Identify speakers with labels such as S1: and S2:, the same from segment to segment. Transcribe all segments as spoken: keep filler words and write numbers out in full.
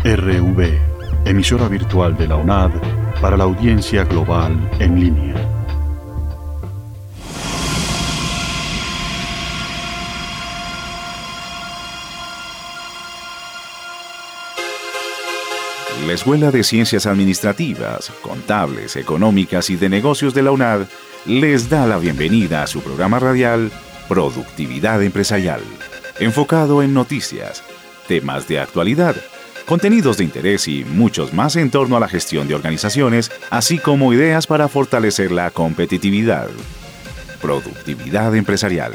S1: R V, emisora virtual de la UNAD para la audiencia global en línea.
S2: La Escuela de Ciencias Administrativas, Contables, Económicas y de Negocios de la UNAD les da la bienvenida a su programa radial Productividad Empresarial, enfocado en noticias, temas de actualidad, contenidos de interés y muchos más en torno a la gestión de organizaciones, así como ideas para fortalecer la competitividad. Productividad Empresarial.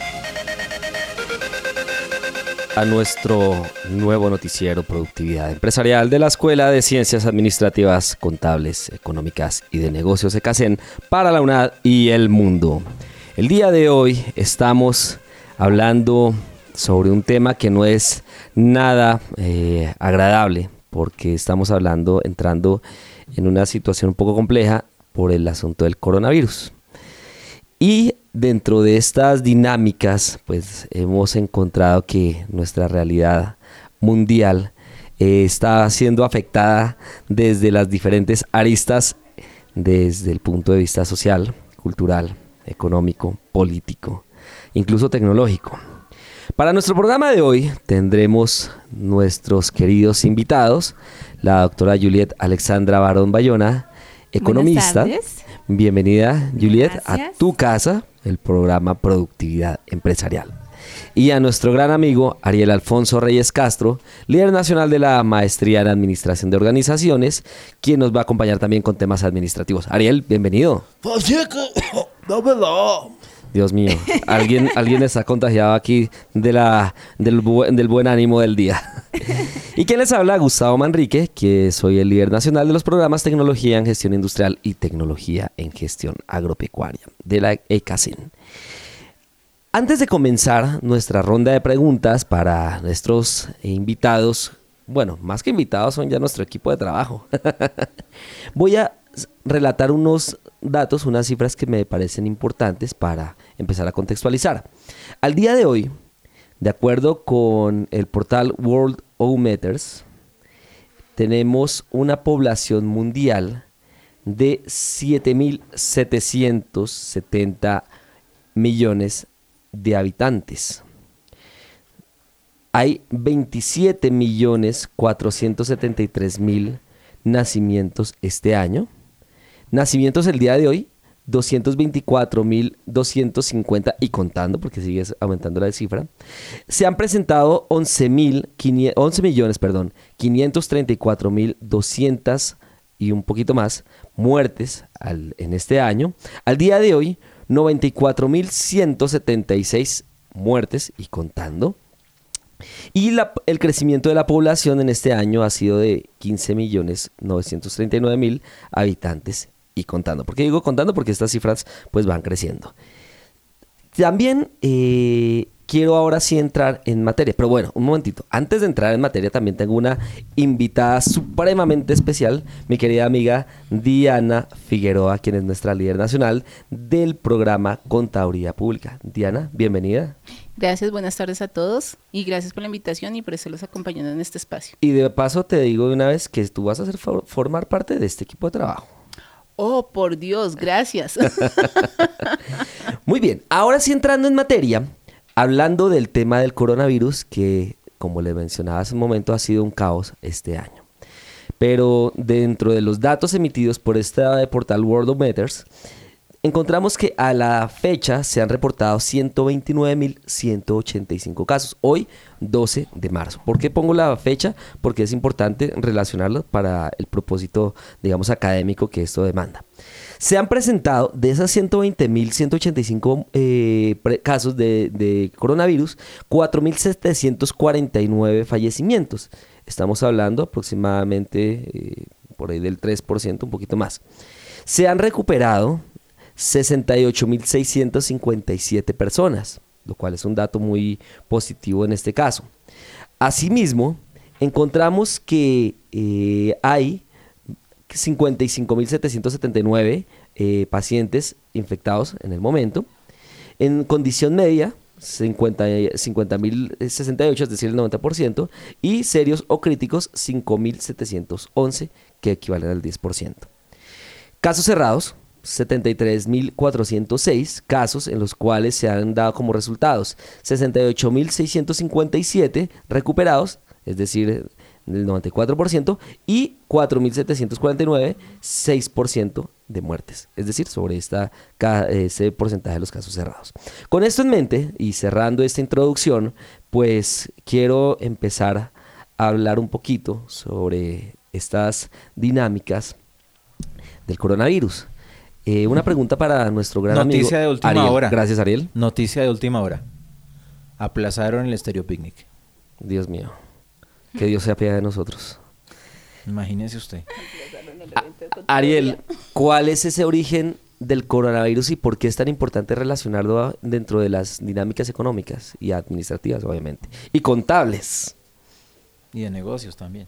S3: A nuestro nuevo noticiero Productividad Empresarial de la Escuela de Ciencias Administrativas, Contables, Económicas y de Negocios ECACEN para la UNAD y el mundo. El día de hoy estamos hablando sobre un tema que no es nada eh, agradable, porque estamos hablando, entrando en una situación un poco compleja por el asunto del coronavirus. Y dentro de estas dinámicas, pues hemos encontrado que nuestra realidad mundial eh, está siendo afectada desde las diferentes aristas, desde el punto de vista social, cultural, económico, político, incluso tecnológico. Para nuestro programa de hoy tendremos nuestros queridos invitados, la doctora Juliet Alexandra Barón Bayona, economista.
S4: Buenas tardes. Bienvenida, Juliet,
S3: a tu casa, el programa Productividad Empresarial. Y a nuestro gran amigo Ariel Alfonso Reyes Castro, líder nacional de la Maestría en Administración de Organizaciones, quien nos va a acompañar también con temas administrativos. Ariel, bienvenido. Dios mío, alguien, alguien está contagiado aquí de la, del, bu- del buen ánimo del día. ¿Y quién les habla? Gustavo Manrique, que soy el líder nacional de los programas Tecnología en Gestión Industrial y Tecnología en Gestión Agropecuaria de la ECACEN. Antes de comenzar nuestra ronda de preguntas para nuestros invitados, bueno, más que invitados son ya nuestro equipo de trabajo, voy a relatar unos datos, unas cifras que me parecen importantes para empezar a contextualizar. Al día de hoy, de acuerdo con el portal Worldometers, tenemos una población mundial de siete mil setecientos setenta millones de habitantes. Hay veintisiete millones cuatrocientos setenta y tres mil nacimientos este año. Nacimientos el día de hoy, doscientos veinticuatro mil doscientos cincuenta y contando, porque sigue aumentando la cifra. Se han presentado once millones, perdón, quinientos treinta y cuatro mil doscientos y un poquito más muertes al, en este año. Al día de hoy, noventa y cuatro mil ciento setenta y seis muertes y contando. Y la, el crecimiento de la población en este año ha sido de quince millones novecientos treinta y nueve mil habitantes y contando. ¿Por qué digo contando? Porque estas cifras pues van creciendo. También eh, quiero ahora sí entrar en materia. Pero bueno, un momentito. Antes de entrar en materia también tengo una invitada supremamente especial, mi querida amiga Diana Figueroa, quien es nuestra líder nacional del programa Contaduría Pública. Diana, bienvenida.
S4: Gracias, buenas tardes a todos y gracias por la invitación y por estarlos acompañando en este espacio.
S3: Y de paso te digo de una vez que tú vas a ser, for- formar parte de este equipo de trabajo.
S4: Oh, por Dios, gracias.
S3: Muy bien, ahora sí entrando en materia, hablando del tema del coronavirus, que como le mencionaba hace un momento ha sido un caos este año. Pero dentro de los datos emitidos por este portal Worldometers, encontramos que a la fecha se han reportado ciento veintinueve mil ciento ochenta y cinco casos, hoy doce de marzo. ¿Por qué pongo la fecha? Porque es importante relacionarlo para el propósito, digamos, académico que esto demanda. Se han presentado de esas ciento veinte mil ciento ochenta y cinco eh, pre- casos de, de coronavirus, cuatro mil setecientos cuarenta y nueve fallecimientos. Estamos hablando aproximadamente eh, por ahí del tres por ciento, un poquito más. Se han recuperado sesenta y ocho mil seiscientos cincuenta y siete personas, lo cual es un dato muy positivo en este caso. Asimismo, encontramos que eh, hay cincuenta y cinco mil setecientos setenta y nueve eh, pacientes infectados en el momento. En condición media, cincuenta mil sesenta y ocho, es decir, el noventa por ciento, y serios o críticos, cinco mil setecientos once, que equivalen al diez por ciento. Casos cerrados, setenta y tres mil cuatrocientos seis casos en los cuales se han dado como resultados sesenta y ocho mil seiscientos cincuenta y siete recuperados, es decir, el noventa y cuatro por ciento, y cuatro mil setecientos cuarenta y nueve, seis por ciento de muertes, es decir, sobre esta, ese porcentaje de los casos cerrados. Con esto en mente y cerrando esta introducción, pues quiero empezar a hablar un poquito sobre estas dinámicas del coronavirus. Eh, una pregunta para nuestro gran amigo
S5: Noticia de última
S3: Ariel.
S5: hora.
S3: Gracias, Ariel.
S5: Noticia de última hora. Aplazaron el Estéreo Picnic.
S3: Dios mío, que Dios se apiade de nosotros.
S5: Imagínese usted.
S3: A- Ariel, ¿cuál es ese origen del coronavirus y por qué es tan importante relacionarlo a- dentro de las dinámicas económicas y administrativas, obviamente, y contables?
S5: Y de negocios también.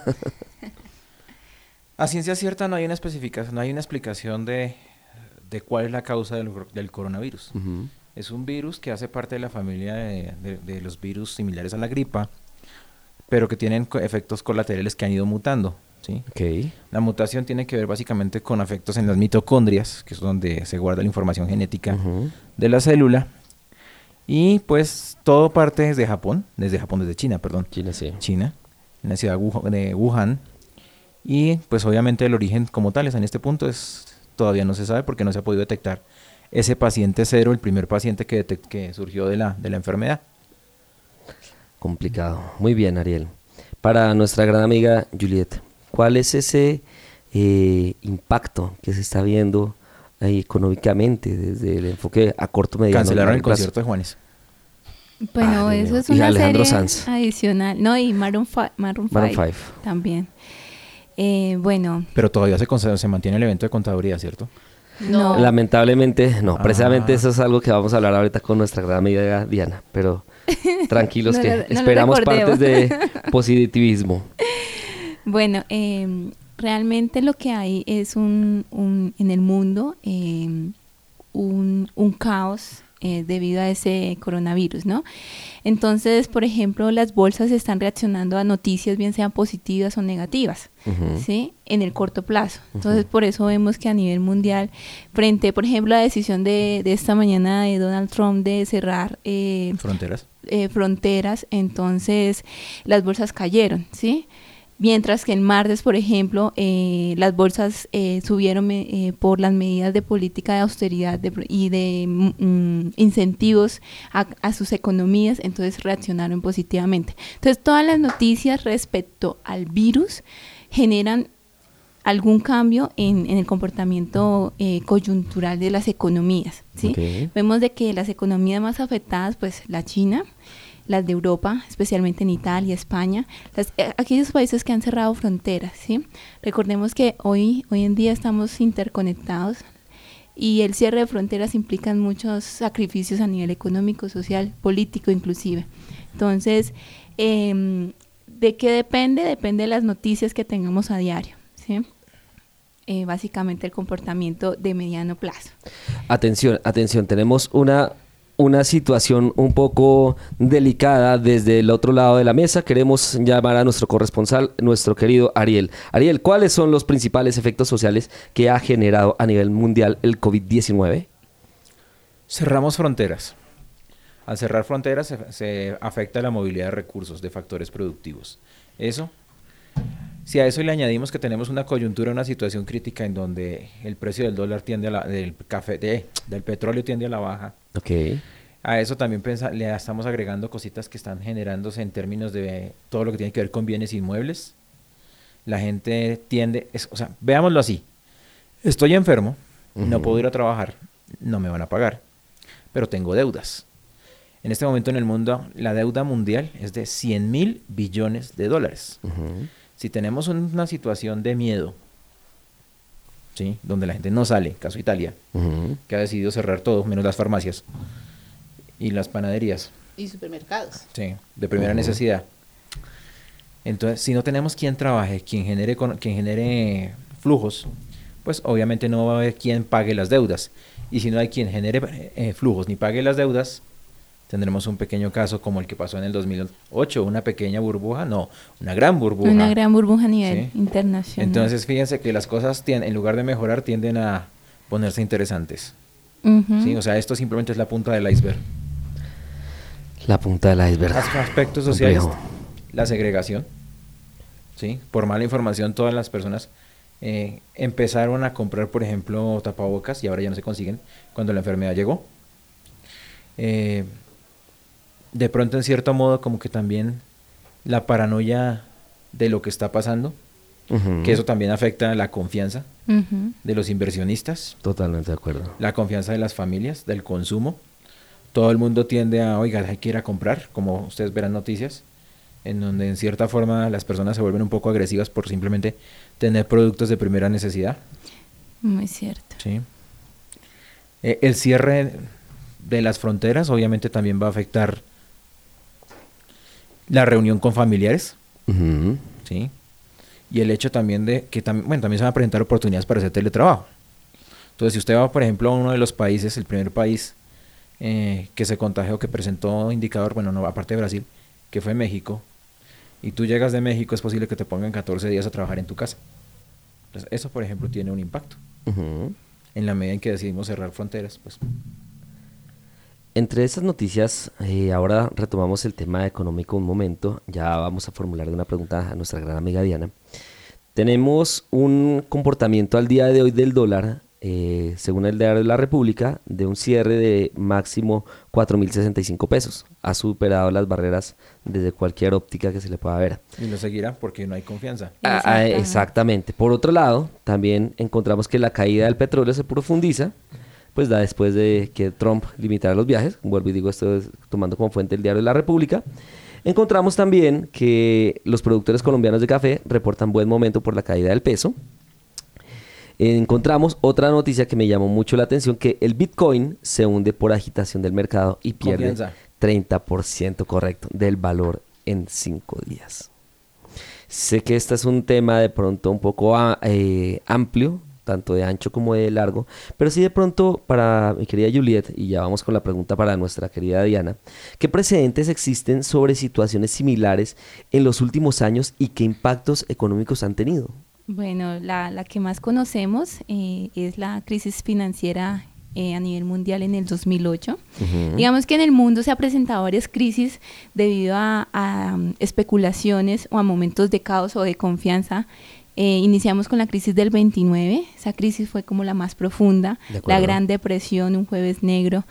S5: A ciencia cierta no hay una especificación, no hay una explicación de, de cuál es la causa del, del coronavirus.
S3: Uh-huh.
S5: Es un virus que hace parte de la familia de, de, de los virus similares a la gripa, pero que tienen co- efectos colaterales que han ido mutando, ¿sí?
S3: Ok.
S5: La mutación tiene que ver básicamente con efectos en las mitocondrias, que es donde se guarda la información genética
S3: Uh-huh.
S5: de la célula. Y pues todo parte desde Japón, desde Japón, desde China, perdón.
S3: China, sí.
S5: China, en la ciudad Wuhan- de Wuhan. Y pues obviamente el origen como tal es en este punto es todavía no se sabe porque no se ha podido detectar ese paciente cero, el primer paciente que, detect- que surgió de la, de la enfermedad.
S3: Complicado. Muy bien, Ariel. Para nuestra gran amiga Juliet, ¿cuál es ese eh, impacto que se está viendo ahí económicamente desde el enfoque a corto, mediano y
S5: Cancelaron el
S3: largo plazo?
S5: concierto de Juanes.
S6: Bueno,
S3: Ah,
S6: eso
S3: Dios
S6: es
S3: mío. Y
S6: una
S3: Alejandro
S6: serie
S3: Sanz.
S6: adicional. No, y Maroon five, Maroon
S3: Maroon
S6: five
S3: five.
S6: también. Eh, bueno,
S5: Pero todavía se, conse- se mantiene el evento de contaduría, ¿cierto?
S6: no.
S3: Lamentablemente, no.
S5: Ah.
S3: Precisamente eso es algo que vamos a hablar ahorita con nuestra gran amiga Diana. Pero tranquilos
S6: No
S3: que
S6: lo- no lo
S3: esperamos
S6: recordemos.
S3: partes de positivismo.
S6: Bueno, eh, realmente lo que hay es un, un en el mundo eh, un, un caos eh, debido a ese coronavirus, ¿no? Entonces, por ejemplo, las bolsas están reaccionando a noticias, bien sean positivas o negativas,
S3: Ujú.
S6: ¿sí? En el corto plazo. Entonces, por eso vemos que a nivel mundial, frente, por ejemplo, a la decisión de, de esta mañana de Donald Trump de cerrar eh,
S5: Fronteras.
S6: eh, fronteras, entonces las bolsas cayeron, ¿sí? Mientras que el martes, por ejemplo, eh, las bolsas eh, subieron eh, por las medidas de política de austeridad de, y de mm, incentivos a, a sus economías, entonces reaccionaron positivamente. Entonces, todas las noticias respecto al virus generan algún cambio en, en el comportamiento eh, coyuntural de las economías, ¿sí?
S3: Ok.
S6: Vemos de que las economías más afectadas, pues la China, las de Europa, especialmente en Italia, España, las, eh, aquellos países que han cerrado fronteras, ¿sí? Recordemos que hoy, hoy en día estamos interconectados y el cierre de fronteras implica muchos sacrificios a nivel económico, social, político inclusive. Entonces, eh, ¿de qué depende? Depende de las noticias que tengamos a diario, ¿sí? Eh, básicamente el comportamiento de mediano plazo.
S3: Atención, atención, tenemos una, una situación un poco delicada desde el otro lado de la mesa. Queremos llamar a nuestro corresponsal, nuestro querido Ariel. Ariel, ¿cuáles son los principales efectos sociales que ha generado a nivel mundial el COVID diecinueve?
S5: Cerramos fronteras. Al cerrar fronteras se, se afecta la movilidad de recursos, de factores productivos. Eso, si a eso le añadimos que tenemos una coyuntura, una situación crítica en donde el precio del dólar tiende a la, del café, de, del petróleo tiende a la baja,
S3: Ok.
S5: a eso también pensa, le estamos agregando cositas que están generándose en términos de todo lo que tiene que ver con bienes inmuebles. La gente tiende, es, o sea, veámoslo así. Estoy enfermo, no
S3: Ujú.
S5: puedo ir a trabajar, no me van a pagar, pero tengo deudas. En este momento en el mundo, la deuda mundial es de cien mil billones de dólares.
S3: Ujú.
S5: Si tenemos un- una situación de miedo, ¿sí? Donde la gente no sale, caso Italia,
S3: Ujú.
S5: que ha decidido cerrar todo, menos las farmacias y las panaderías,
S4: Y supermercados.
S5: sí, de primera
S3: Ujú.
S5: necesidad. Entonces, si no tenemos quien trabaje, quien genere, con- quien genere flujos, pues obviamente no va a haber quien pague las deudas. Y si no hay quien genere eh, flujos ni pague las deudas, tendremos un pequeño caso como el que pasó en el dos mil ocho, una pequeña burbuja, no, una gran burbuja.
S6: Una gran burbuja a nivel
S5: ¿sí?
S6: internacional.
S5: Entonces, fíjense que las cosas, tienden, en lugar de mejorar, tienden a ponerse interesantes.
S6: Ujú.
S5: ¿sí? O sea, esto simplemente es la punta del iceberg.
S3: La punta del iceberg.
S5: As- Aspectos sociales,
S3: Complejo.
S5: la segregación. ¿sí? Por mala información, todas las personas eh, empezaron a comprar, por ejemplo, tapabocas y ahora ya no se consiguen cuando la enfermedad llegó. Eh, de pronto, en cierto modo, como que también la paranoia de lo que está pasando,
S3: Ujú.
S5: que eso también afecta la confianza
S6: Ujú.
S5: de los inversionistas,
S3: Totalmente de acuerdo.
S5: la confianza de las familias, del consumo. Todo el mundo tiende a, oiga, hay que ir a comprar, como ustedes verán noticias, en donde en cierta forma las personas se vuelven un poco agresivas por simplemente tener productos de primera necesidad.
S6: Muy cierto.
S5: ¿sí? Eh, el cierre de las fronteras obviamente también va a afectar la reunión con familiares,
S3: Ujú.
S5: ¿sí? Y el hecho también de que tam bueno, también se van a presentar oportunidades para hacer teletrabajo. Entonces, si usted va, por ejemplo, a uno de los países, el primer país eh, que se contagió, que presentó indicador, bueno, no, aparte de Brasil, que fue México, y tú llegas de México, es posible que te pongan catorce días a trabajar en tu casa. Entonces, eso, por ejemplo, tiene un impacto.
S3: Ujú.
S5: En la medida en que decidimos cerrar fronteras, pues...
S3: Entre estas noticias, eh, ahora retomamos el tema económico un momento. Ya vamos a formular una pregunta a nuestra gran amiga Diana. Tenemos un comportamiento al día de hoy del dólar, eh, según el diario de la República, de un cierre de máximo cuatro mil sesenta y cinco pesos. Ha superado las barreras desde cualquier óptica que se le pueda ver.
S5: Y lo seguirá porque no hay confianza.
S3: Ah, ah,
S6: Exactamente.
S3: exactamente. Por otro lado, también encontramos que la caída del petróleo se profundiza, pues da después de que Trump limitara los viajes. Vuelvo y digo esto es tomando como fuente el diario de la República. Encontramos también que los productores colombianos de café reportan buen momento por la caída del peso. Encontramos otra noticia que me llamó mucho la atención, que el Bitcoin se hunde por agitación del mercado y pierde
S5: Confianza.
S3: treinta por ciento correcto del valor en cinco días. Sé que este es un tema de pronto un poco a- eh, amplio, tanto de ancho como de largo, pero sí de pronto para mi querida Juliet, y ya vamos con la pregunta para nuestra querida Diana, ¿qué precedentes existen sobre situaciones similares en los últimos años y qué impactos económicos han tenido?
S6: Bueno, la, la que más conocemos eh, es la crisis financiera eh, a nivel mundial en el dos mil ocho.
S3: Ujú.
S6: Digamos que en el mundo se han presentado varias crisis debido a, a, um, especulaciones o a momentos de caos o de confianza. Eh, iniciamos con la crisis del veintinueve, esa crisis fue como la más profunda,
S3: De acuerdo.
S6: la Gran Depresión, un jueves negro,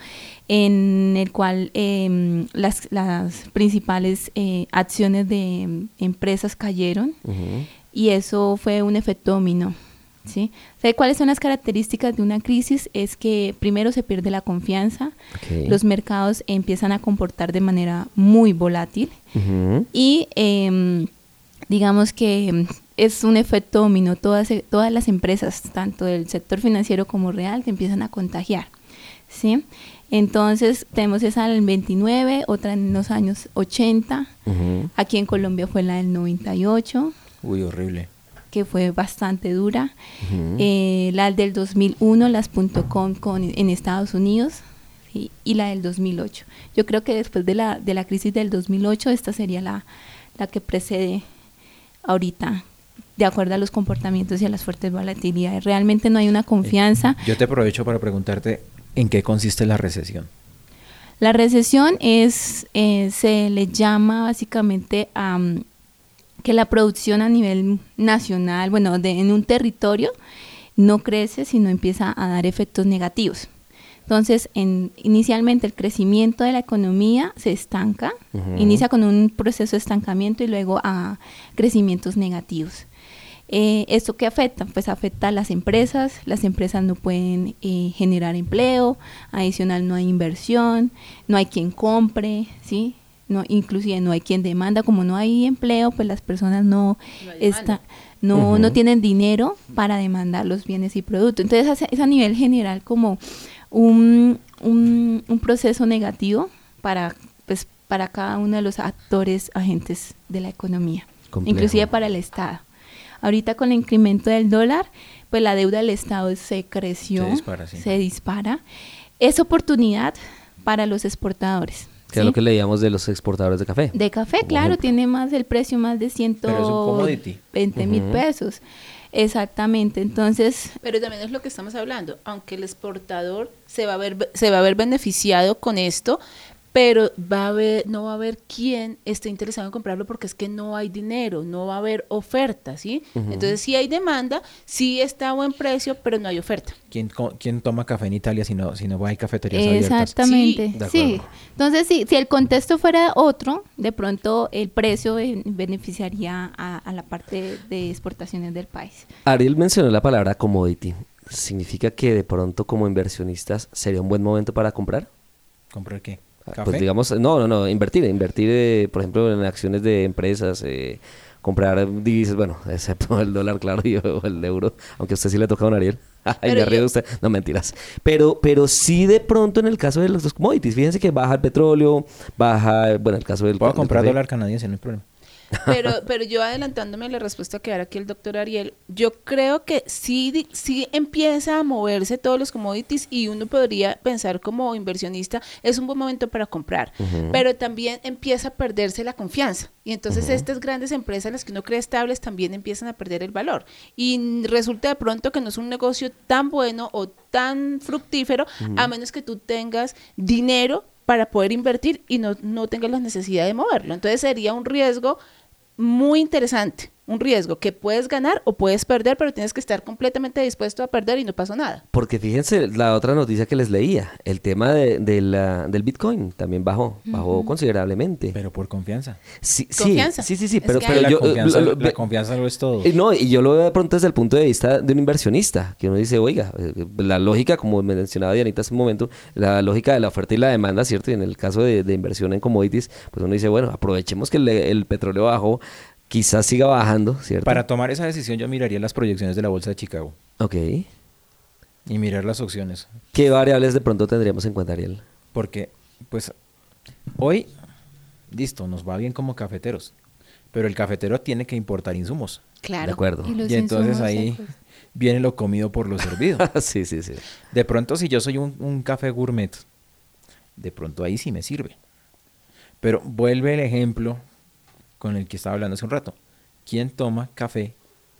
S6: en el cual eh, las, las principales eh, acciones de em, empresas cayeron.
S3: Ujú.
S6: Y eso fue un efecto dominó, ¿sí? ¿Sabe cuáles son las características de una crisis? Es que primero se pierde la confianza,
S3: Ok.
S6: los mercados empiezan a comportar de manera muy volátil
S3: Ujú.
S6: y eh, digamos que es un efecto dominó, todas, todas las empresas, tanto del sector financiero como real, que empiezan a contagiar, ¿sí? Entonces tenemos esa del veintinueve, otra en los años ochenta,
S3: Ujú.
S6: aquí en Colombia fue la del noventa y ocho,
S5: Uy, horrible.
S6: que fue bastante dura.
S3: Ujú.
S6: Eh, la del dos mil uno, las .com con, en Estados Unidos, ¿sí? Y la del dos mil ocho. Yo creo que después de la, de la crisis del dos mil ocho, esta sería la, la que precede ahorita, de acuerdo a los comportamientos y a las fuertes volatilidades. Realmente no hay una confianza.
S5: Yo te aprovecho para preguntarte en qué consiste la recesión.
S6: La recesión es, eh, se le llama básicamente a um, que la producción a nivel nacional, bueno, de, en un territorio, no crece, sino empieza a dar efectos negativos. Entonces, en, inicialmente el crecimiento de la economía se estanca,
S3: Ujú.
S6: inicia con un proceso de estancamiento y luego a crecimientos negativos. Eh, ¿Esto qué afecta? Pues afecta a las empresas, las empresas no pueden eh, generar empleo, adicional no hay inversión, no hay quien compre, ¿sí? No, inclusive no hay quien demanda, como no hay empleo, pues las personas no,
S4: No hay demanda.
S6: está, no,
S3: Ujú.
S6: no tienen dinero para demandar los bienes y productos. Entonces es a nivel general como un, un, un proceso negativo para, pues, para cada uno de los actores, agentes de la economía,
S3: Complejo.
S6: inclusive para el Estado. Ahorita con el incremento del dólar, pues la deuda del Estado se creció,
S5: Se dispara, sí.
S6: se dispara. Es oportunidad para los exportadores,
S3: Que es lo que leíamos de los exportadores de café.
S6: De café,
S3: como
S6: claro,
S3: ejemplo.
S6: tiene más el precio más de ciento
S5: Pero es un commodity.
S6: veinte mil
S3: Ujú.
S6: pesos. Exactamente, entonces
S4: Pero también es lo que estamos hablando, aunque el exportador se va a ver se va a ver beneficiado con esto, pero va a haber, no va a haber quien esté interesado en comprarlo porque es que no hay dinero, no va a haber oferta, ¿sí?
S3: Ujú.
S4: Entonces sí hay demanda, sí está a buen precio, pero no hay oferta.
S5: ¿Quién, co- quién toma café en Italia si no, si no hay cafeterías abiertas?
S6: exactamente,
S3: Sí, de
S6: sí.
S3: acuerdo.
S6: Entonces sí, si el contexto fuera otro, de pronto el precio ben- beneficiaría a, a la parte de exportaciones del país.
S3: Ariel mencionó la palabra commodity. ¿Significa que de pronto como inversionistas sería un buen momento para comprar?
S5: ¿Comprar qué? ¿Café?
S3: Pues digamos, no, no, no, invertir, invertir, eh, por ejemplo, en acciones de empresas, eh, comprar divisas, bueno, excepto el dólar, claro, y o el euro, aunque a usted sí le toca a don Ariel. Ay,
S4: Pero
S3: me río
S4: yo-
S3: de usted. No, mentiras. Pero, pero sí de pronto en el caso de los dos commodities, fíjense que baja el petróleo, baja, bueno, el caso del
S5: Puedo
S3: del
S5: comprar
S3: café.
S5: dólar canadiense, no hay problema.
S4: Pero, pero yo adelantándome a la respuesta que dará aquí el doctor Ariel, yo creo que sí, di- sí empieza a moverse todos los commodities y uno podría pensar como inversionista, es un buen momento para comprar,
S3: Ujú.
S4: pero también empieza a perderse la confianza. Y entonces
S3: Ujú.
S4: estas grandes empresas, las que uno cree estables, también empiezan a perder el valor. Y resulta de pronto que no es un negocio tan bueno o tan fructífero, a menos que tú tengas dinero para poder invertir y no, no tengas la necesidad de moverlo. Entonces sería un riesgo muy interesante, un riesgo que puedes ganar o puedes perder, pero tienes que estar completamente dispuesto a perder y no pasó nada.
S3: Porque fíjense la otra noticia que les leía, el tema de, de la- del Bitcoin también bajó, bajó considerablemente.
S5: Pero por confianza.
S3: Sí, sí,
S4: Confianza.
S3: sí, sí, sí,
S4: Es
S3: pero,
S4: que
S3: pero
S5: la,
S3: yo... eh,
S5: confianza,
S3: lo- lo-
S5: la confianza lo es todo.
S3: Eh, No, y yo lo veo de pronto desde el punto de vista de un inversionista, que uno dice, oiga, eh, la lógica, como mencionaba Dianita hace un momento, la lógica de la oferta y la demanda, ¿cierto? Y en el caso de, de inversión en commodities, pues uno dice, bueno, aprovechemos que el, el petróleo bajó, quizás siga bajando, ¿cierto?
S5: Para tomar esa decisión yo miraría las proyecciones de la Bolsa de Chicago
S3: Ok.
S5: y mirar las opciones.
S3: ¿Qué variables de pronto tendríamos en cuenta, Ariel?
S5: Porque, pues, hoy, listo, nos va bien como cafeteros, pero el cafetero tiene que importar insumos.
S4: Claro.
S3: De acuerdo.
S6: Y los
S5: Y entonces
S6: insumos
S5: ahí
S6: secos.
S5: viene lo comido por lo servido.
S3: sí, sí, sí.
S5: De pronto, si yo soy un, un café gourmet, de pronto ahí sí me sirve. Pero vuelve el ejemplo con el que estaba hablando hace un rato. ¿Quién toma café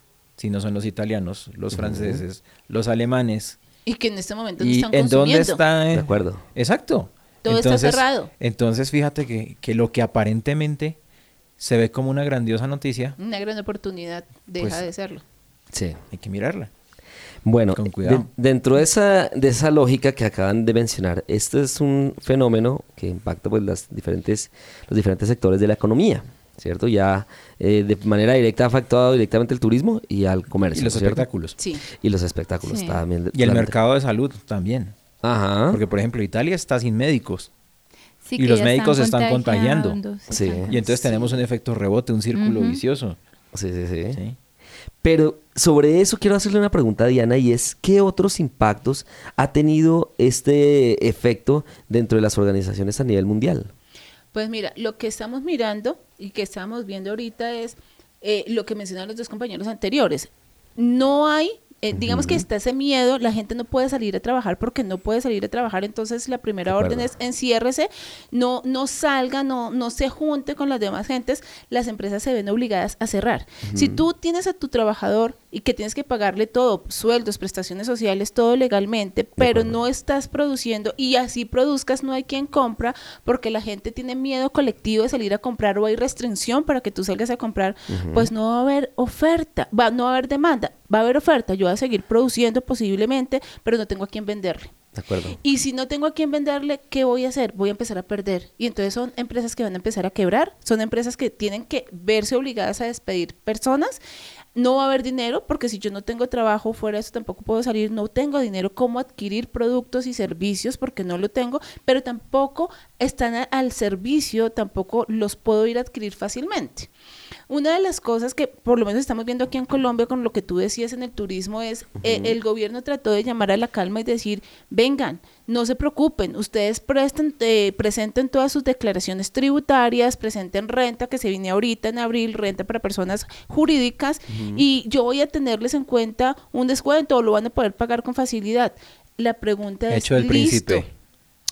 S5: si no son los italianos, los franceses, los alemanes?
S4: Y que en este momento no
S5: ¿Y
S4: están
S5: en dónde
S4: consumiendo.
S5: está? eh?
S3: De acuerdo.
S5: Exacto.
S4: Todo está cerrado.
S5: Entonces, fíjate que, que lo que aparentemente se ve como una grandiosa noticia,
S4: Una gran oportunidad deja
S5: Pues,
S4: de serlo.
S3: Sí.
S5: hay que mirarla.
S3: Bueno,
S5: Con cuidado.
S3: de- dentro de esa, de esa lógica que acaban de mencionar, este es un fenómeno que impacta pues las diferentes, los diferentes sectores de la economía, ¿cierto? Ya eh, de manera directa ha afectado directamente el turismo y al comercio,
S5: Y los
S3: ¿cierto?
S5: espectáculos.
S4: Sí.
S3: Y los espectáculos
S6: Sí.
S3: también.
S5: Y el
S3: durante-
S5: mercado de salud también.
S3: Ajá.
S5: Porque, por ejemplo, Italia está sin médicos.
S6: Sí,
S5: y
S6: que
S5: los
S6: ya
S5: médicos se están
S6: contagiando,
S5: contagiando.
S3: Sí.
S6: exacto.
S5: Y entonces tenemos un efecto rebote, un círculo
S6: Ujú.
S5: vicioso.
S3: Sí, sí, sí.
S5: ¿sí?
S3: Pero sobre eso quiero hacerle una pregunta a Diana y es, ¿qué otros impactos ha tenido este efecto dentro de las organizaciones a nivel mundial?
S4: Pues mira, lo que estamos mirando y que estamos viendo ahorita es eh, lo que mencionaron los dos compañeros anteriores. No hay, eh, digamos que está ese miedo, la gente no puede salir a trabajar porque no puede salir a trabajar, entonces la primera
S3: De
S4: orden
S3: acuerdo.
S4: es enciérrese, no, no salga, no, no se junte con las demás gentes, las empresas se ven obligadas a cerrar. Si tú tienes a tu trabajador y que tienes que pagarle todo, sueldos, prestaciones sociales, todo legalmente, pero
S3: acuerdo.
S4: no estás produciendo y así produzcas, no hay quien compra porque la gente tiene miedo colectivo de salir a comprar o hay restricción para que tú salgas a comprar, pues no va a haber oferta, va, no va a haber demanda, va a haber oferta, yo voy a seguir produciendo posiblemente, pero no tengo a quién venderle.
S3: De acuerdo.
S4: Y si no tengo a quién venderle, ¿qué voy a hacer? Voy a empezar a perder. Y entonces son empresas que van a empezar a quebrar, son empresas que tienen que verse obligadas a despedir personas. No va a haber dinero, porque si yo no tengo trabajo fuera de eso tampoco puedo salir, no tengo dinero cómo adquirir productos y servicios porque no lo tengo, pero tampoco están a- al servicio, tampoco los puedo ir a adquirir fácilmente. Una de las cosas que por lo menos estamos viendo aquí en Colombia con lo que tú decías en el turismo es eh, el gobierno trató de llamar a la calma y decir, vengan, no se preocupen, ustedes presten, eh, presenten todas sus declaraciones tributarias, presenten renta que se viene ahorita en abril, renta para personas jurídicas y yo voy a tenerles en cuenta un descuento o lo van a poder pagar con facilidad. La pregunta
S5: Hecho
S4: es,
S5: del
S4: ¿listo?
S5: príncipe.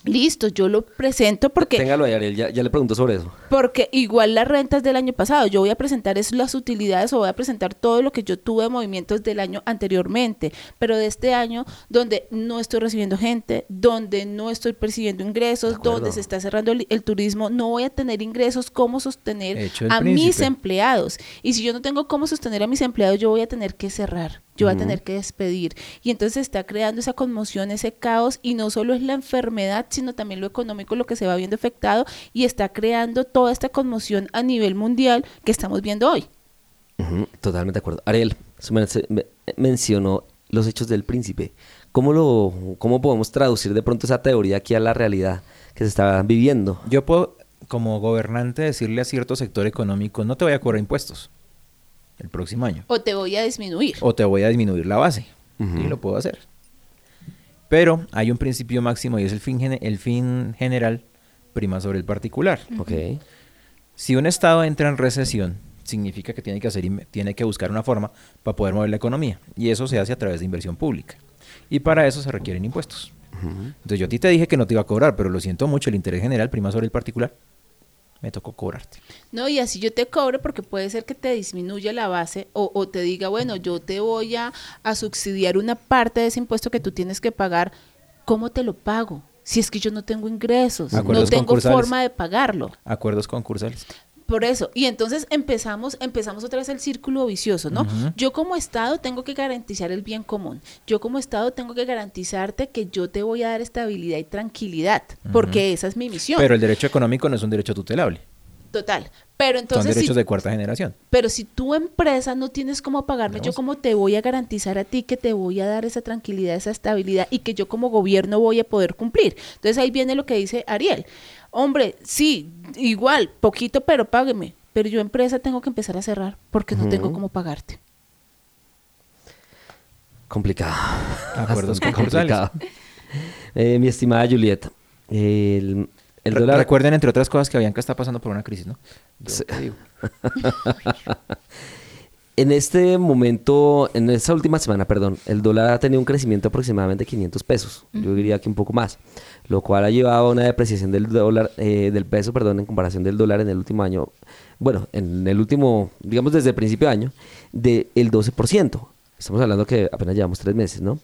S4: Listo, yo lo presento porque...
S3: Téngalo ahí, Ariel, ya, ya le pregunto sobre eso.
S4: Porque igual las rentas del año pasado, yo voy a presentar es las utilidades o voy a presentar todo lo que yo tuve de movimientos del año anteriormente, pero de este año donde no estoy recibiendo gente, donde no estoy percibiendo ingresos, donde se está cerrando el, el turismo, no voy a tener ingresos, cómo sostener a príncipe. mis empleados. Y si yo no tengo cómo sostener a mis empleados, yo voy a tener que cerrar. Yo voy uh-huh. a tener que despedir. Y entonces se está creando esa conmoción, ese caos, y no solo es la enfermedad, sino también lo económico lo que se va viendo afectado, y está creando toda esta conmoción a nivel mundial que estamos viendo hoy.
S3: Uh-huh. Totalmente de acuerdo. Ariel, me mencionó los hechos del príncipe. ¿Cómo, lo, ¿Cómo podemos traducir de pronto esa teoría aquí a la realidad que se está viviendo?
S5: Yo puedo, como gobernante, decirle a cierto sector económico, no te voy a cobrar impuestos el próximo año.
S4: O te voy a disminuir.
S5: O te voy a disminuir la base. Uh-huh. Y lo puedo hacer. Pero hay un principio máximo y es el fin, gen- el fin general prima sobre el particular.
S3: Uh-huh. Okay.
S5: Si un estado entra en recesión, significa que tiene que hacer, tiene que buscar una forma para poder mover la economía. Y eso se hace a través de inversión pública. Y para eso se requieren impuestos. Uh-huh. Entonces yo a ti te dije que no te iba a cobrar, pero lo siento mucho, el interés general prima sobre el particular. Me tocó cobrarte.
S4: No, y así yo te cobro porque puede ser que te disminuya la base o, o te diga, bueno, yo te voy a, a subsidiar una parte de ese impuesto que tú tienes que pagar. ¿Cómo te lo pago? Si es que yo no tengo ingresos, no tengo forma de pagarlo.
S5: Acuerdos concursales.
S4: Por eso, y entonces empezamos, empezamos otra vez el círculo vicioso, ¿no? Uh-huh. Yo como Estado tengo que garantizar el bien común. Yo como Estado tengo que garantizarte que yo te voy a dar estabilidad y tranquilidad, uh-huh. porque esa es mi misión.
S5: Pero el derecho económico no es un derecho tutelable.
S4: Total. Pero entonces,
S5: son derechos
S4: si,
S5: de cuarta generación.
S4: Pero si tu empresa no tienes cómo pagarme, no. yo como te voy a garantizar a ti que te voy a dar esa tranquilidad, esa estabilidad y que yo como gobierno voy a poder cumplir. Entonces ahí viene lo que dice Ariel. Hombre, sí, igual, poquito, pero págueme. Pero yo empresa tengo que empezar a cerrar porque uh-huh. no tengo cómo pagarte.
S3: Complicado.
S5: Acuerdos concursales.
S3: Eh, mi estimada Julieta, el... El
S5: Re-
S3: dólar...
S5: Recuerden, entre otras cosas, que Avianca está pasando por una crisis, ¿no?
S3: Sí. En este momento, en esta última semana, perdón, el dólar ha tenido un crecimiento de aproximadamente quinientos pesos. Uh-huh. Yo diría que un poco más, lo cual ha llevado a una depreciación del dólar, eh, del peso, perdón, en comparación del dólar en el último año, bueno, en el último, digamos desde el principio de año, del doce por ciento. Estamos hablando que apenas llevamos tres meses, ¿no?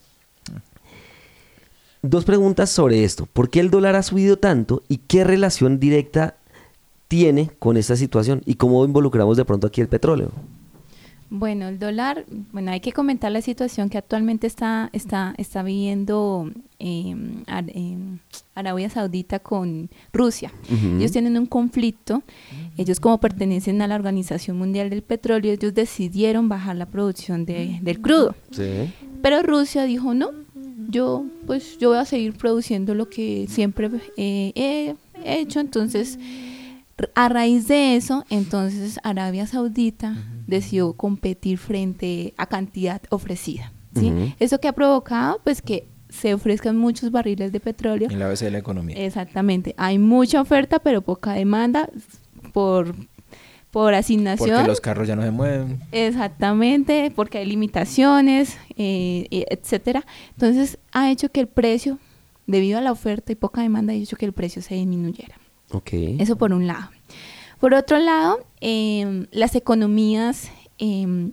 S3: Dos preguntas sobre esto. ¿Por qué el dólar ha subido tanto y qué relación directa tiene con esta situación? ¿Y cómo involucramos de pronto aquí el petróleo?
S6: Bueno, el dólar, bueno, hay que comentar la situación que actualmente está, está, está viviendo eh, Ar- eh, Arabia Saudita con Rusia. Uh-huh. Ellos tienen un conflicto. Uh-huh. Ellos, como pertenecen a la Organización Mundial del Petróleo, ellos decidieron bajar la producción de, del crudo.
S3: Sí.
S6: Pero Rusia dijo no. Yo, pues, yo voy a seguir produciendo lo que siempre eh, he hecho. Entonces, a raíz de eso, entonces Arabia Saudita uh-huh. decidió competir frente a cantidad ofrecida, ¿sí? Uh-huh. Eso que ha provocado, pues, que se ofrezcan muchos barriles de petróleo.
S5: En la base de la economía.
S6: Exactamente. Hay mucha oferta, pero poca demanda por... por asignación.
S5: Porque los carros ya no se mueven.
S6: Exactamente, porque hay limitaciones, eh, etcétera. Entonces, ha hecho que el precio, debido a la oferta y poca demanda, ha hecho que el precio se disminuyera.
S3: Okay.
S6: Eso por un lado. Por otro lado, eh, las economías eh,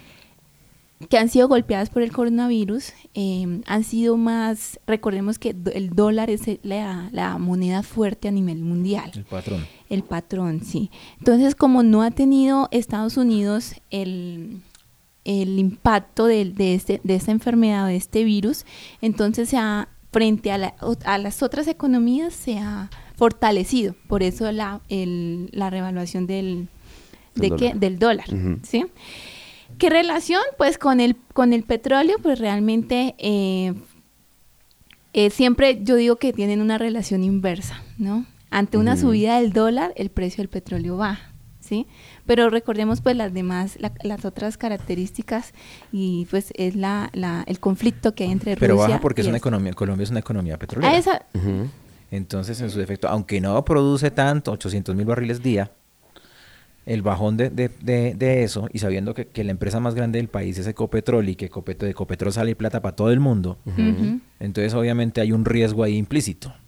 S6: que han sido golpeadas por el coronavirus eh, han sido más, recordemos que el dólar es la, la moneda fuerte a nivel mundial.
S5: El patrón.
S6: El patrón, sí. Entonces, como no ha tenido Estados Unidos el, el impacto de, de, este, de esta enfermedad, de este virus, entonces se ha, frente a, la, a las otras economías se ha fortalecido. Por eso la, el, la revaluación del, de
S3: dólar.
S6: ¿qué? del dólar.
S3: Uh-huh.
S6: ¿Sí? ¿Qué relación? Pues con el, con el petróleo, pues realmente eh, eh, siempre yo digo que tienen una relación inversa, ¿no? Ante una uh-huh. subida del dólar, el precio del petróleo baja, ¿sí? Pero recordemos pues las demás, la, las otras características y pues es la, la el conflicto que hay entre
S5: Pero
S6: Rusia.
S5: Pero baja porque es una
S6: es.
S5: economía, Colombia es una economía petrolera.
S6: A esa,
S3: Uh-huh.
S5: Entonces, en su defecto, aunque no produce tanto, ochocientos mil barriles día, el bajón de, de, de, de eso, y sabiendo que, que la empresa más grande del país es Ecopetrol y que Ecopetrol, de Ecopetrol sale plata para todo el mundo,
S6: uh-huh.
S5: entonces obviamente hay un riesgo ahí implícito.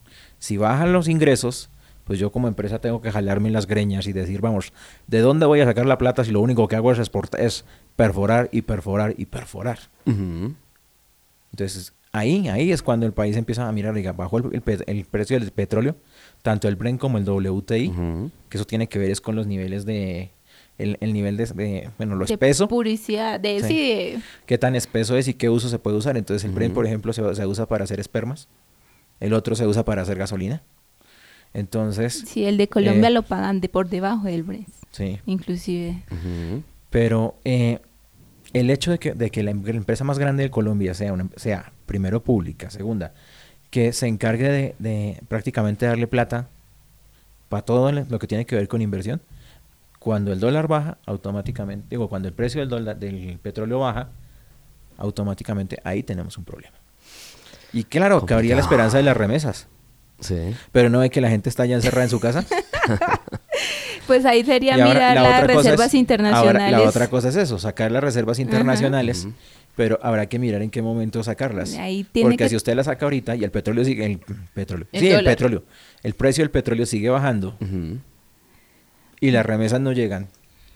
S5: Si bajan los ingresos, pues yo como empresa tengo que jalarme las greñas y decir, vamos, ¿de dónde voy a sacar la plata si lo único que hago es, exportar, es perforar y perforar y perforar?
S3: Ujú.
S5: Entonces, ahí, ahí es cuando el país empieza a mirar, diga, bajó el, el, el precio del petróleo, tanto el Brent como el W T I,
S3: Ujú.
S5: que eso tiene que ver es con los niveles de, el, el nivel de, de, bueno, lo
S6: De
S5: espeso,
S6: puricidad, de,
S5: Sí.
S6: sí, de-
S5: qué tan espeso es y qué uso se puede usar. Entonces, el Brent,
S3: Ujú.
S5: por ejemplo, se, se usa para hacer espermas, el otro se usa para hacer gasolina. Entonces,
S6: sí, el de Colombia
S5: Eh,
S6: lo pagan de por debajo del Brent,
S5: sí.
S6: inclusive.
S3: Ujú.
S5: Pero eh, el hecho de que, de que la, em- la empresa más grande de Colombia sea, una, sea primero pública, segunda, que se encargue de, de prácticamente darle plata para todo lo lo que tiene que ver con inversión, cuando el dólar baja, automáticamente, digo, cuando el precio del dólar del petróleo baja, automáticamente ahí tenemos un problema. Y claro, cabría la
S3: Complicado.
S5: esperanza de las remesas,
S3: Sí.
S5: pero no ve que la gente está ya encerrada en su casa.
S6: Pues ahí sería
S5: Y ahora,
S6: mirar
S5: la
S6: las
S5: otra cosa
S6: reservas
S5: es-
S6: internacionales.
S5: ahora, la otra cosa es eso, sacar las reservas internacionales,
S3: Ujú.
S5: pero habrá que mirar en qué momento sacarlas.
S6: Ahí tiene
S5: Porque
S6: que-
S5: si usted las saca ahorita y el petróleo sigue, el petróleo,
S4: El
S5: sí, el
S4: dólar.
S5: petróleo, el precio del petróleo sigue bajando
S3: Ujú.
S5: y las remesas no llegan,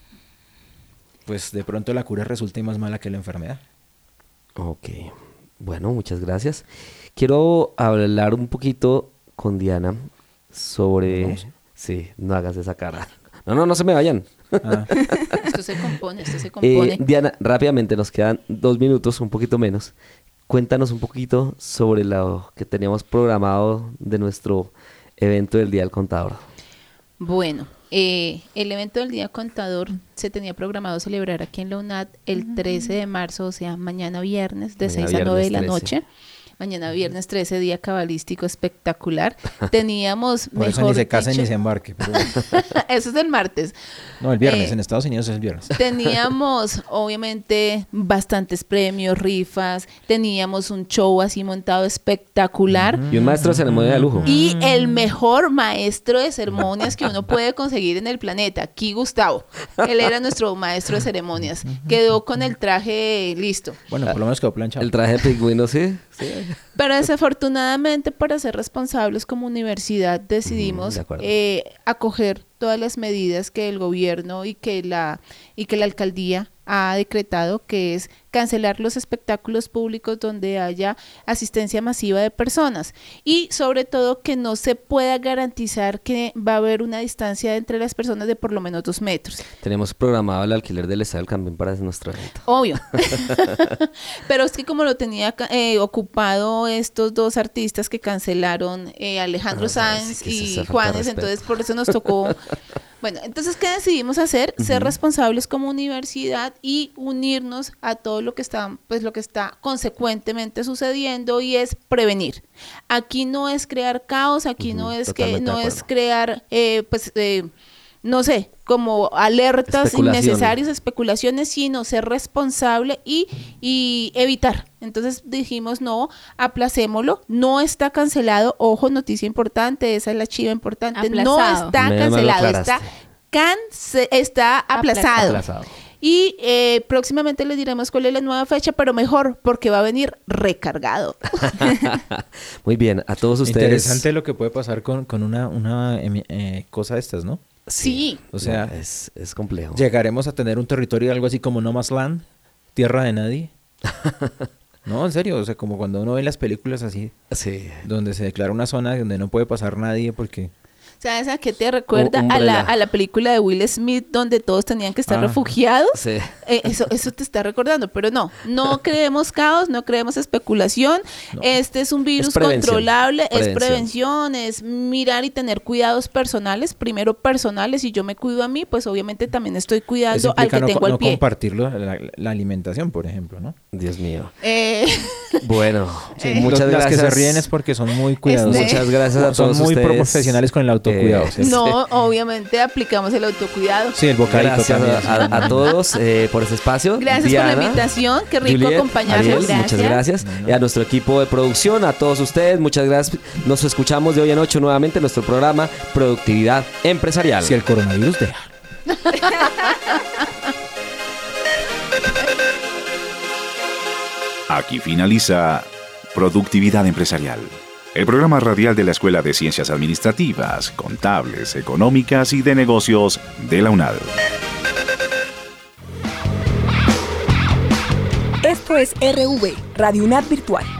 S5: pues de pronto la cura resulta más mala que la enfermedad.
S3: Ok. Bueno, muchas gracias. Quiero hablar un poquito con Diana sobre...
S5: ¿Vamos?
S3: Sí, no hagas esa cara. No, no, no se me vayan.
S5: Ah,
S4: Esto se compone, esto se
S3: Eh,
S4: compone.
S3: Diana, rápidamente, nos quedan dos minutos, un poquito menos. Cuéntanos un poquito sobre lo que teníamos programado de nuestro evento del Día del Contador.
S4: Bueno, eh, el evento del Día Contador se tenía programado celebrar aquí en la UNAD el trece de marzo, o sea, mañana viernes, de
S3: Mañana
S4: seis a nueve de la
S3: viernes
S4: noche. Mañana viernes trece, día cabalístico espectacular. Teníamos,
S5: por eso
S4: mejor
S5: ni se casa
S4: dicho-
S5: ni se embarque. pero bueno.
S4: Eso es el martes.
S5: No, el viernes,
S4: Eh,
S5: en Estados Unidos es el viernes.
S4: Teníamos, obviamente, bastantes premios, rifas. Teníamos un show así montado espectacular.
S3: Y un maestro de ceremonia de lujo.
S4: Y el mejor maestro de ceremonias que uno puede conseguir en el planeta, aquí Gustavo. Él era nuestro maestro de ceremonias. Quedó con el traje listo.
S5: Bueno, por lo menos quedó planchado.
S3: El traje de pingüino, sí. Sí.
S4: Pero desafortunadamente, para ser responsables como universidad, decidimos
S3: de acuerdo.
S4: eh, acoger todas las medidas que el gobierno y que la y que la alcaldía ha decretado, que es cancelar los espectáculos públicos donde haya asistencia masiva de personas y sobre todo que no se pueda garantizar que va a haber una distancia entre las personas de por lo menos dos metros.
S3: Tenemos programado el alquiler del Estadio del Campín para nuestro evento.
S4: Obvio. Pero es que como lo tenía ca- eh, ocupado estos dos artistas que cancelaron, eh, Alejandro
S3: Ah, sabes,
S4: Sanz
S3: que es
S4: y
S3: esa falta de
S4: Juanes,
S3: respeto.
S4: entonces por eso nos tocó. Bueno, entonces, ¿qué decidimos hacer? Ser
S3: Ujú.
S4: responsables como universidad y unirnos a todo lo que está, pues lo que está consecuentemente sucediendo, y es prevenir. Aquí no es crear caos, aquí
S3: Ujú,
S4: no es que
S3: totalmente de
S4: no es
S3: acuerdo.
S4: crear, eh, pues, eh, no sé, como alertas
S3: Especulaciones.
S4: innecesarias, especulaciones, sino ser responsable y, y evitar. Entonces dijimos, no, aplacémoslo, no está cancelado, ojo, noticia importante, esa es la chiva importante, no
S6: Aplazado.
S4: está
S3: Menos mal lo
S4: cancelado, está,
S3: aclaraste.
S4: cance- está aplazado.
S3: Aplazado.
S4: Y eh, próximamente les diremos cuál es la nueva fecha, pero mejor, porque va a venir recargado.
S3: Muy bien, a todos ustedes.
S5: Interesante lo que puede pasar con, con una, una emi- eh, cosa de estas, ¿no?
S4: Sí.
S5: O sea,
S3: No, es, es complejo.
S5: llegaremos a tener un territorio algo así como No Man's Land, tierra de nadie. No, en serio, o sea, como cuando uno ve las películas así,
S3: Sí.
S5: donde se declara una zona donde no puede pasar nadie porque...
S4: ¿Sabes a qué te recuerda? A
S3: Umbrella.
S4: la, a la película de Will Smith donde todos tenían que estar
S5: Ah.
S4: refugiados.
S3: Sí.
S4: Eh, eso, eso te está recordando, pero no, no creemos caos, no creemos especulación.
S5: No.
S4: Este es un virus
S3: prevención,
S4: controlable, es
S3: prevención.
S4: prevención, es mirar y tener cuidados personales, primero personales. Si yo me cuido a mí, pues obviamente también estoy
S5: Eso
S4: cuidando al
S5: implica
S4: que
S5: no,
S4: tengo
S5: no
S4: al pie.
S5: compartirlo, la, la alimentación, por ejemplo, ¿no?
S3: Dios mío.
S4: Eh,
S3: Bueno,
S5: Sí,
S3: muchas
S5: los-
S3: gracias.
S5: Las que se ríen es porque son muy cuidadosos.
S4: Este-
S3: Muchas gracias a
S5: Son
S3: todos
S5: muy
S3: ustedes.
S5: profesionales con el autocuidado,
S3: Eh,
S5: ¿cierto?
S4: no, obviamente aplicamos el autocuidado.
S5: Sí, el bocadito
S3: Gracias
S5: también.
S3: a, a- a todos eh, por este espacio.
S4: Gracias por
S3: Diana,
S4: la invitación, qué rico
S3: Juliet,
S4: acompañarnos.
S3: Ariel, muchas gracias.
S5: Bueno.
S3: Y a nuestro equipo de producción, a todos ustedes, muchas gracias. Nos escuchamos de hoy en ocho nuevamente en nuestro programa Productividad Empresarial.
S5: Si el coronavirus deja.
S2: Aquí finaliza Productividad Empresarial, el programa radial de la Escuela de Ciencias Administrativas, Contables, Económicas y de Negocios de la UNAD.
S7: Esto es R V, Radio UNAD Virtual.